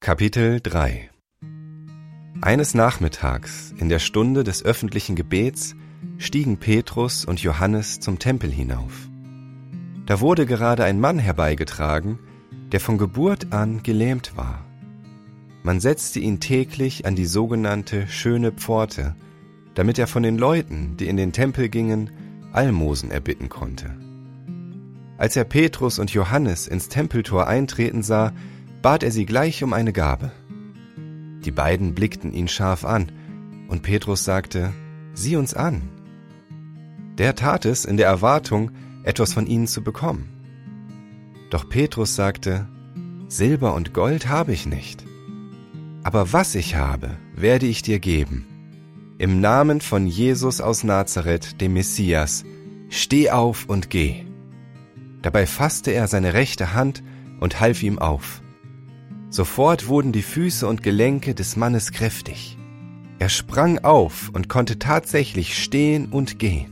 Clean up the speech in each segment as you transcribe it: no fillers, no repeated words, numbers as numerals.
Kapitel 3 Eines Nachmittags, in der Stunde des öffentlichen Gebets, stiegen Petrus und Johannes zum Tempel hinauf. Da wurde gerade ein Mann herbeigetragen, der von Geburt an gelähmt war. Man setzte ihn täglich an die sogenannte Schöne Pforte, damit er von den Leuten, die in den Tempel gingen, Almosen erbitten konnte. Als er Petrus und Johannes ins Tempeltor eintreten sah, bat er sie gleich um eine Gabe. Die beiden blickten ihn scharf an, und Petrus sagte: »Sieh uns an.« Der tat es in der Erwartung, etwas von ihnen zu bekommen. Doch Petrus sagte: »Silber und Gold habe ich nicht. Aber was ich habe, werde ich dir geben. Im Namen von Jesus aus Nazareth, dem Messias, steh auf und geh.« Dabei fasste er seine rechte Hand und half ihm auf. Sofort wurden die Füße und Gelenke des Mannes kräftig. Er sprang auf und konnte tatsächlich stehen und gehen.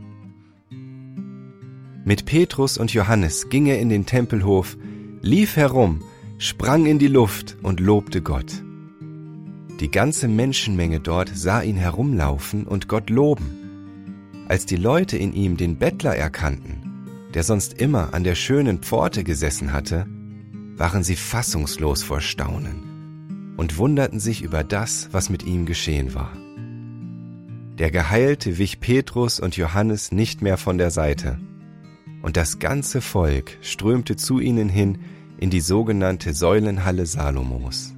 Mit Petrus und Johannes ging er in den Tempelhof, lief herum, sprang in die Luft und lobte Gott. Die ganze Menschenmenge dort sah ihn herumlaufen und Gott loben. Als die Leute in ihm den Bettler erkannten, der sonst immer an der schönen Pforte gesessen hatte, waren sie fassungslos vor Staunen und wunderten sich über das, was mit ihm geschehen war. Der Geheilte wich Petrus und Johannes nicht mehr von der Seite, und das ganze Volk strömte zu ihnen hin in die sogenannte Säulenhalle Salomos.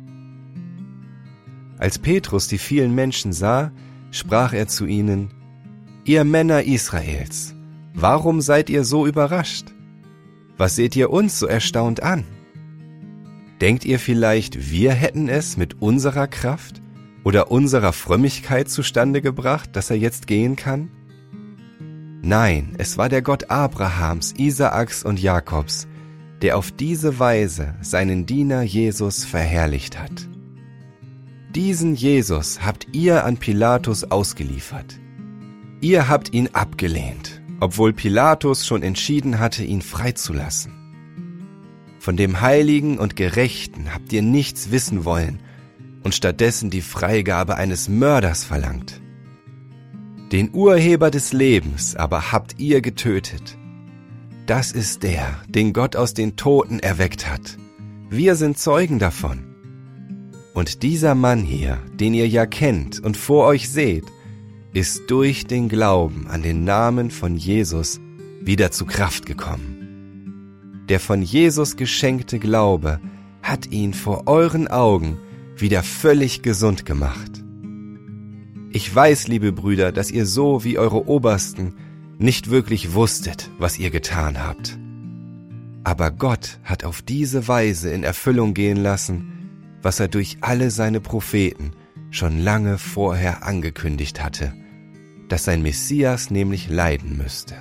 Als Petrus die vielen Menschen sah, sprach er zu ihnen: »Ihr Männer Israels, warum seid ihr so überrascht? Was seht ihr uns so erstaunt an? Denkt ihr vielleicht, wir hätten es mit unserer Kraft oder unserer Frömmigkeit zustande gebracht, dass er jetzt gehen kann? Nein, es war der Gott Abrahams, Isaaks und Jakobs, der auf diese Weise seinen Diener Jesus verherrlicht hat. Diesen Jesus habt ihr an Pilatus ausgeliefert. Ihr habt ihn abgelehnt, obwohl Pilatus schon entschieden hatte, ihn freizulassen. Von dem Heiligen und Gerechten habt ihr nichts wissen wollen und stattdessen die Freigabe eines Mörders verlangt. Den Urheber des Lebens aber habt ihr getötet. Das ist der, den Gott aus den Toten erweckt hat. Wir sind Zeugen davon. Und dieser Mann hier, den ihr ja kennt und vor euch seht, ist durch den Glauben an den Namen von Jesus wieder zu Kraft gekommen. Der von Jesus geschenkte Glaube hat ihn vor euren Augen wieder völlig gesund gemacht. Ich weiß, liebe Brüder, dass ihr so wie eure Obersten nicht wirklich wusstet, was ihr getan habt. Aber Gott hat auf diese Weise in Erfüllung gehen lassen, was er durch alle seine Propheten schon lange vorher angekündigt hatte, dass sein Messias nämlich leiden müsste.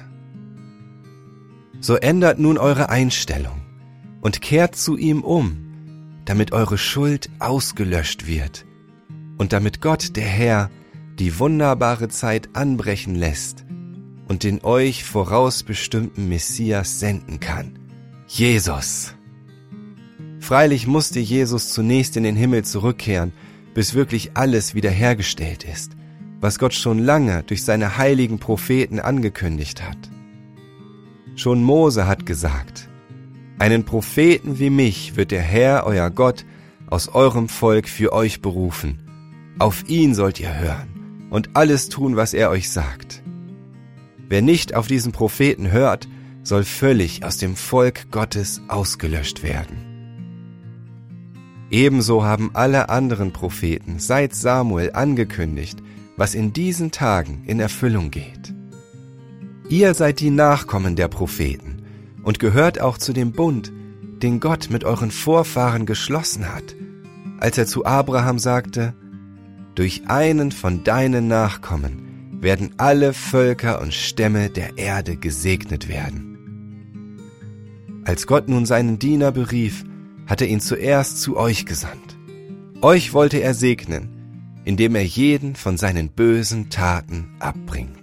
So ändert nun eure Einstellung und kehrt zu ihm um, damit eure Schuld ausgelöscht wird und damit Gott, der Herr, die wunderbare Zeit anbrechen lässt und den euch vorausbestimmten Messias senden kann, Jesus. Freilich musste Jesus zunächst in den Himmel zurückkehren, bis wirklich alles wiederhergestellt ist, was Gott schon lange durch seine heiligen Propheten angekündigt hat. Schon Mose hat gesagt: Einen Propheten wie mich wird der Herr, euer Gott, aus eurem Volk für euch berufen. Auf ihn sollt ihr hören und alles tun, was er euch sagt. Wer nicht auf diesen Propheten hört, soll völlig aus dem Volk Gottes ausgelöscht werden. Ebenso haben alle anderen Propheten seit Samuel angekündigt, was in diesen Tagen in Erfüllung geht. Ihr seid die Nachkommen der Propheten und gehört auch zu dem Bund, den Gott mit euren Vorfahren geschlossen hat, als er zu Abraham sagte: Durch einen von deinen Nachkommen werden alle Völker und Stämme der Erde gesegnet werden. Als Gott nun seinen Diener berief, hat er ihn zuerst zu euch gesandt. Euch wollte er segnen, indem er jeden von seinen bösen Taten abbringt.